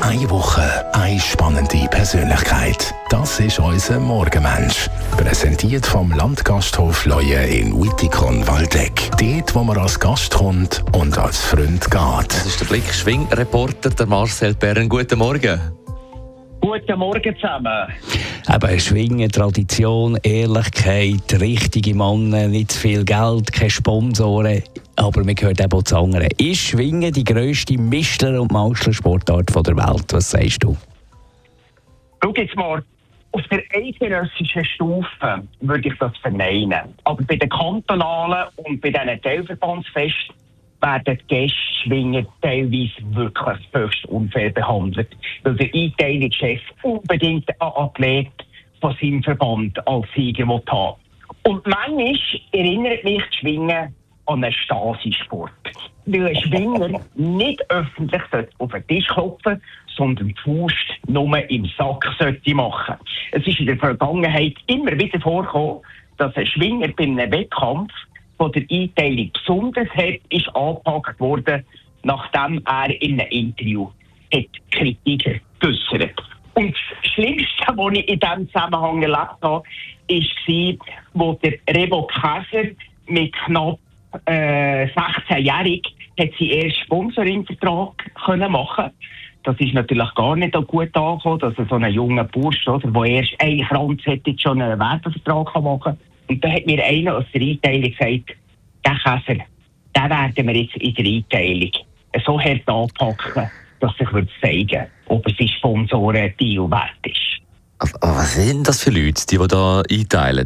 Eine Woche, eine spannende Persönlichkeit. Das ist unser Morgenmensch. Präsentiert vom Landgasthof Leue in Wittikon-Waldeck. Dort, wo man als Gast kommt und als Freund geht. Das ist der Blick-Schwing-Reporter, der Marcel Bern. Guten Morgen. Guten Morgen zusammen. Eben Schwingen, Tradition, Ehrlichkeit, richtige Männer, nicht zu viel Geld, keine Sponsoren. Aber man gehört eben auch zu anderen. Ist Schwingen die grösste Mistler- und Mauschler-Sportart der Welt? Was sagst du? Schau jetzt mal, auf der eidgenössischen Stufe würde ich das verneinen. Aber bei den kantonalen und bei diesen Teilverbandsfesten werden die Gäste-Schwinger teilweise wirklich höchst unfair behandelt. Weil der Einteilungschef unbedingt einen Athlet von seinem Verband als Sieger haben. Und manchmal erinnert mich das Schwingen an einen Stasi-Sport. Weil ein Schwinger nicht öffentlich auf den Tisch klopfen, sondern die Faust nur im Sack sollte machen. Es ist in der Vergangenheit immer wieder vorgekommen, dass ein Schwinger bei einem Wettkampf von der Einteilung besonders ist angepackt worden, nachdem er in einem Interview Kritik geäussert. Und das Schlimmste, was ich in diesem Zusammenhang erlebt habe, war, wo der Revo Käser mit knapp 16-jährig hat sie erst Sponsoring-Vertrag machen. Das ist natürlich gar nicht so gut angekommen, dass so ein junger Bursch, der erst einen Franz hätte, schon einen Werbevertrag machen kann. Und da hat mir einer aus der Einteilung gesagt, den Käser, den werden wir jetzt in der Einteilung so hart anpacken, dass sich zeigen, ob es sein Sponsoren-Deal wert ist. Aber was sind das für Leute, die da einteilen?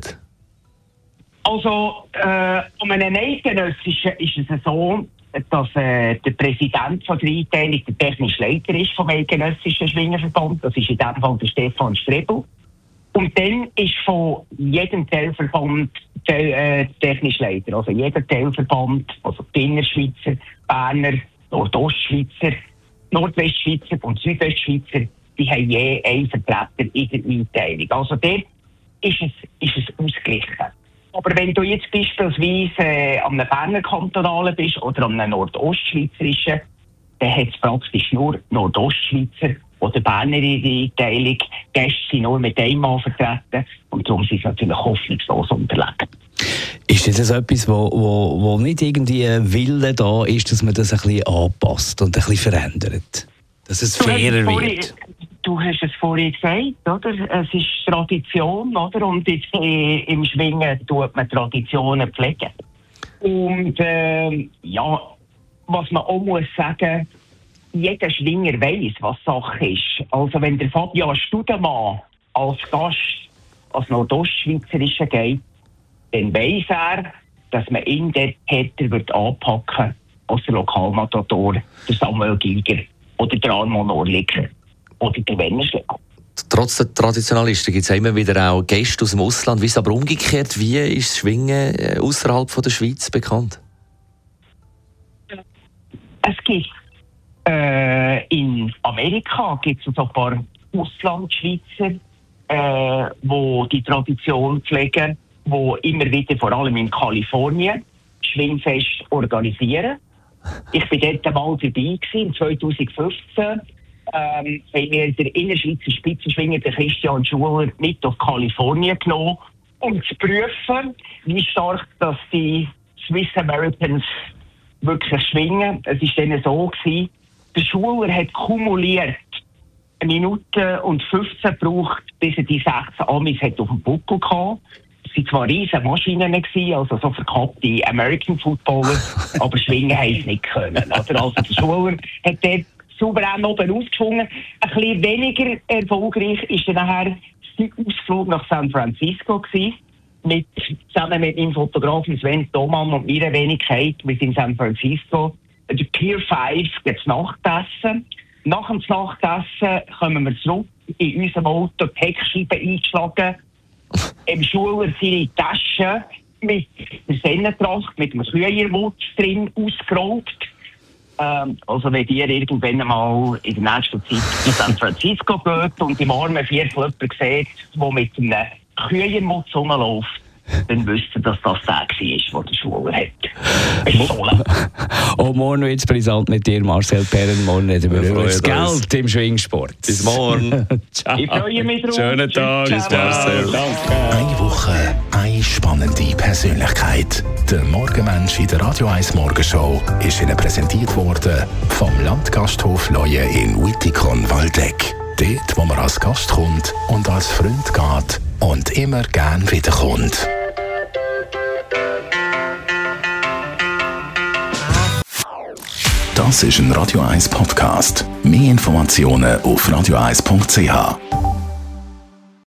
Also, um einen Eidgenössischen ist es so, dass der Präsident von der Einteilung der technische Leiter ist vom Eidgenössischen Schwingerverband. Das ist in diesem Fall der Stefan Strebel. Und dann ist von jedem Teilverband technischer Leiter. Also jeder Teilverband, also die Innerschweizer, Berner, Nordostschweizer, Nordwestschweizer und Südwestschweizer, die haben je einen Vertreter in der Einteilung. Also dort ist es ausgeglichen. Aber wenn du jetzt beispielsweise an einem Berner Kantonalen bist oder an einem Nordostschweizerischen, dann hat es praktisch nur Nordostschweizer oder Berner in der Einteilung. Gäste sind nur mit einem Mann vertreten und darum sind sie natürlich hoffnungslos unterlegen. Ist das etwas, wo nicht irgendwie ein Wille da ist, dass man das ein bisschen anpasst und ein bisschen verändert? Dass es fairer wird? Du hast es vorhin gesagt, oder? Es ist Tradition, oder? Und jetzt im Schwingen tut man Traditionen pflegen. Und ja, was man auch muss sagen, jeder Schwinger weiss, was Sache ist. Also wenn der Fabian Studemann als Gast als Nordostschweizerische geht, dann weiss er, dass man ihn dort härter wird anpacken als der Lokalmatador, der Samuel Giger oder der Armand Orlicker oder der Werner Schlegel. Trotz der Traditionalisten gibt es immer wieder auch Gäste aus dem Ausland. Wie ist es aber umgekehrt? Wie ist das Schwingen außerhalb der Schweiz bekannt? Es gibt in Amerika gibt es ein paar Auslandschweizer, die die Tradition pflegen, die immer wieder, vor allem in Kalifornien, Schwingfest organisieren. Ich war dort mal dabei gewesen, 2015. Haben wir den innerschweizer Spitzenschwinger, den Christian Schuler, mit auf Kalifornien genommen, um zu prüfen, wie stark dass die Swiss Americans wirklich schwingen. Es war dann so gewesen, der Schuler hat kumuliert 1 Minute und 15 gebraucht, bis er die 16 Amis hat auf dem Buckel hatte. Es waren zwar riesige Maschinen, also so verkappte American Footballer, aber schwingen haben sie nicht können. Also der Schuler hat dort souverän oben ausgeschwungen. Ein bisschen weniger erfolgreich war dann nachher sein Ausflug nach San Francisco gewesen, zusammen mit meinem Fotografen Sven Thomann und meiner Wenigkeit. Wir sind in San Francisco. Der Pier 5 gibt es Nachtessen. Nach dem Nachtessen kommen wir zurück in unserem Auto, die Heckscheibe eingeschlagen, im Schuler seine Tasche mit der Sennentracht, mit einem Kühlermutz drin ausgerollt. Also wenn ihr irgendwann mal in der nächsten Zeit in San Francisco geht und im armen Viertel jemanden seht, der mit einem Kühlermutz rumläuft, dann wisst ihr, dass das der war, der die Schule hat. Und morgen wird es brisant mit dir, Marcel Perren. Morgen reden wir über das Geld im Schwingsport. Bis morgen. Ciao. Ich freue mich drauf. Schönen Tag. Tschüss, Marcel. Danke. Eine Woche, eine spannende Persönlichkeit. Der Morgenmensch in der Radio 1 Morgenshow ist Ihnen präsentiert worden vom Landgasthof Leue in Wittikon-Waldeck. Dort, wo man als Gast kommt und als Freund geht und immer gern wiederkommt. Das ist ein Radio 1 Podcast. Mehr Informationen auf radio1.ch.